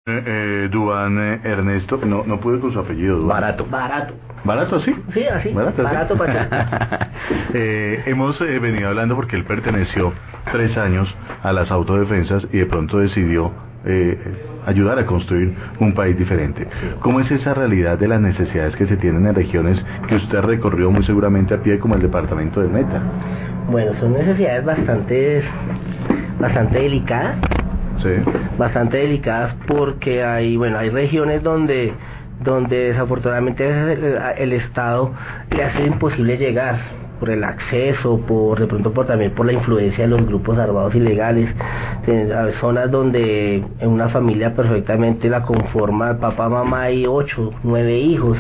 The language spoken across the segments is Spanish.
Duan Ernesto, no pude con su apellido, Duan. Barato. Barato. ¿Barato así? Sí, así. ¿Barato, así? Barato para Hemos venido hablando porque él perteneció 3 años a las autodefensas y de pronto decidió ayudar a construir un país diferente. ¿Cómo es esa realidad de las necesidades que se tienen en regiones que usted recorrió muy seguramente a pie, como el departamento del Meta? Bueno, son necesidades bastante delicadas. Sí. Bastante delicadas porque hay regiones donde desafortunadamente el Estado le hace imposible llegar por el acceso, de pronto también por la influencia de los grupos armados ilegales. Hay zonas donde en una familia perfectamente la conforma papá, mamá y 8, 9 hijos.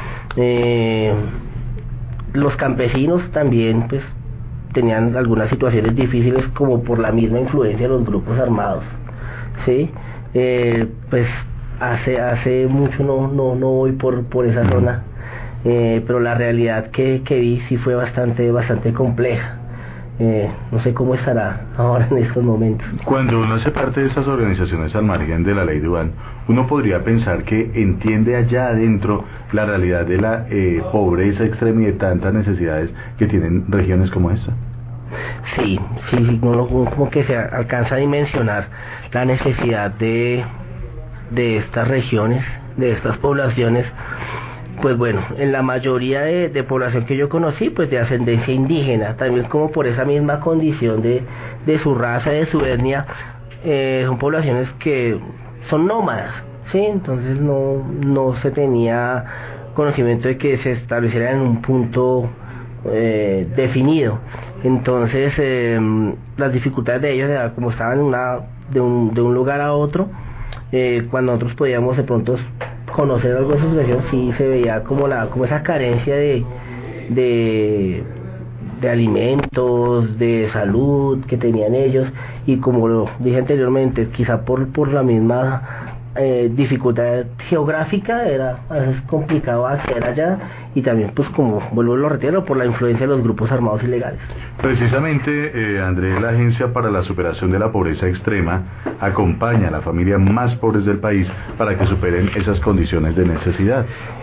Los campesinos también pues tenían algunas situaciones difíciles como por la misma influencia de los grupos armados. Sí, pues hace mucho no voy por esa zona, pero la realidad que vi sí fue bastante compleja. No sé cómo estará ahora en estos momentos. Cuando uno hace parte de esas organizaciones al margen de la ley Duan, uno podría pensar que entiende allá adentro la realidad de la pobreza extrema y de tantas necesidades que tienen regiones como esta. Sí, uno como que se alcanza a dimensionar la necesidad de estas regiones, de estas poblaciones. Pues bueno, en la mayoría de población que yo conocí, pues de ascendencia indígena, también como por esa misma condición de su raza, de su etnia, son poblaciones que son nómadas, ¿sí? Entonces no se tenía conocimiento de que se establecieran en un punto definido. Entonces las dificultades de ellos, como estaban de un lugar a otro, cuando nosotros podíamos de pronto conocer algo de su situación, sí se veía como esa carencia de alimentos, de salud que tenían ellos, y como lo dije anteriormente, quizá por la misma dificultad geográfica era a veces complicado acceder allá, y también pues como vuelvo a lo retiro, por la influencia de los grupos armados ilegales. Precisamente, Andrés, la Agencia para la Superación de la Pobreza Extrema acompaña a las familias más pobres del país para que superen esas condiciones de necesidad.